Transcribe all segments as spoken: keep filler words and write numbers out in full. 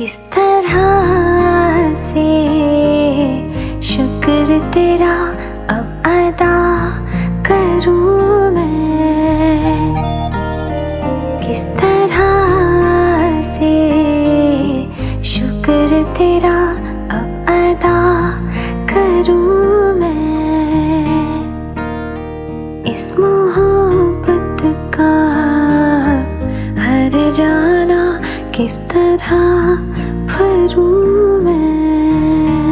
किस तरह से शुक्र तेरा अब अदा करूं मैं, किस तरह से शुक्र तेरा अब अदा करूं मैं। इस मोहब्बत का हर जाना किस तरह भरूं मैं।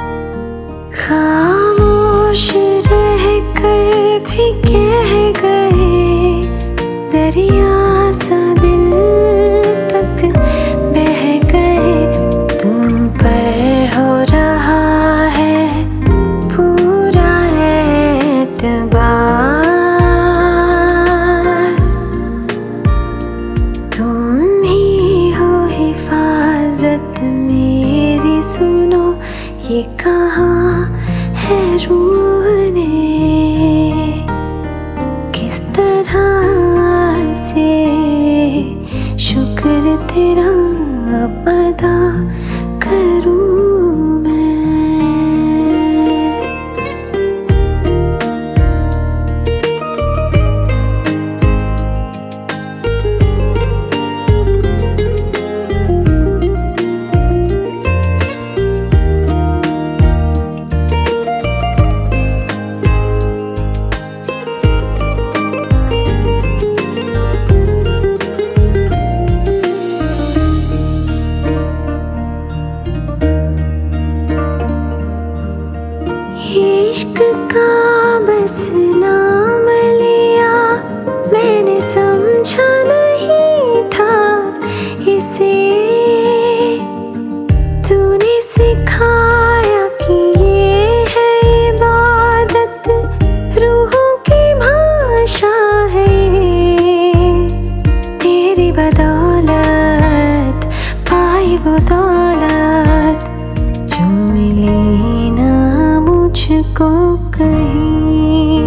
खामोश रह कर भी कह गए, दरिया सा दिल तक बह गए। तुम पर हो रहा है पूरा एतबार, तुम ही हो हिफाजत मेरी। सुनो ये कहा है रूह ने, किस तरह से शुक्र तेरा अब अदा करूं मैं। इश्क का बस नाम लिया मैंने, समझा नहीं था इसे। तूने सिखाया कि ये है इबादत, रूहों की भाषा है। तेरी बदौलत पाई वो दौलत जो मिली ना मुझको कहीं।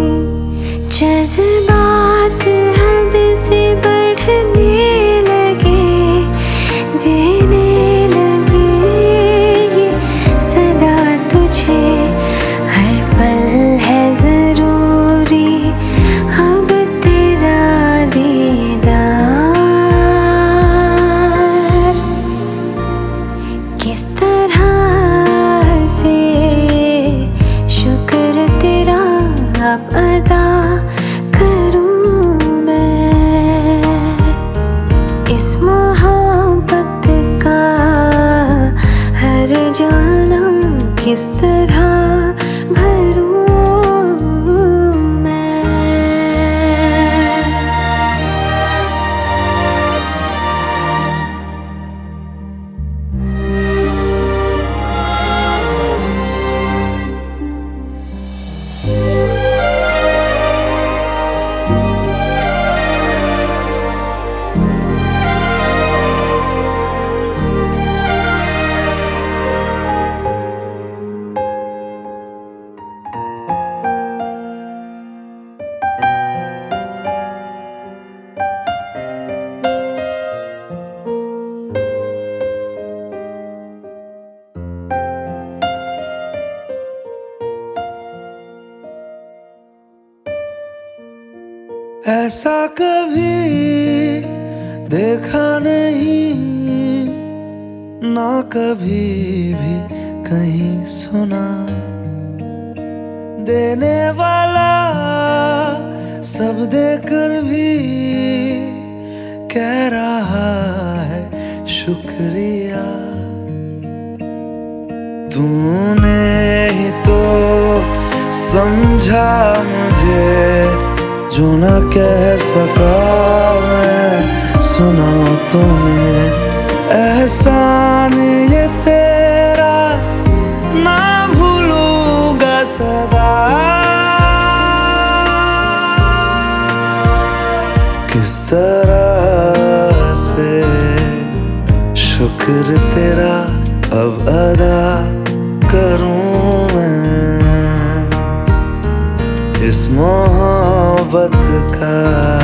जज्बात हद से बढ़ने लगे, देने लगे ये सदा तुझे। हर पल है जरूरी अब तेरा दीदार, किस तरह से शुक्र तेरा अब अदा करूं मैं। इस मोहब्बत का हर जाना किस तरह भरूं मैं। ऐसा कभी देखा नहीं, ना कभी भी कहीं सुना। देने वाला सब देकर भी कह रहा है शुक्रिया। तूने ही तो समझा मुझे जो न कह सका मैं, सुना तूने। एहसान ये तेरा ना भूलूंगा सदा, किस तरह से शुक्र तेरा अब अदा करूं मैं। इस मोहब्बत का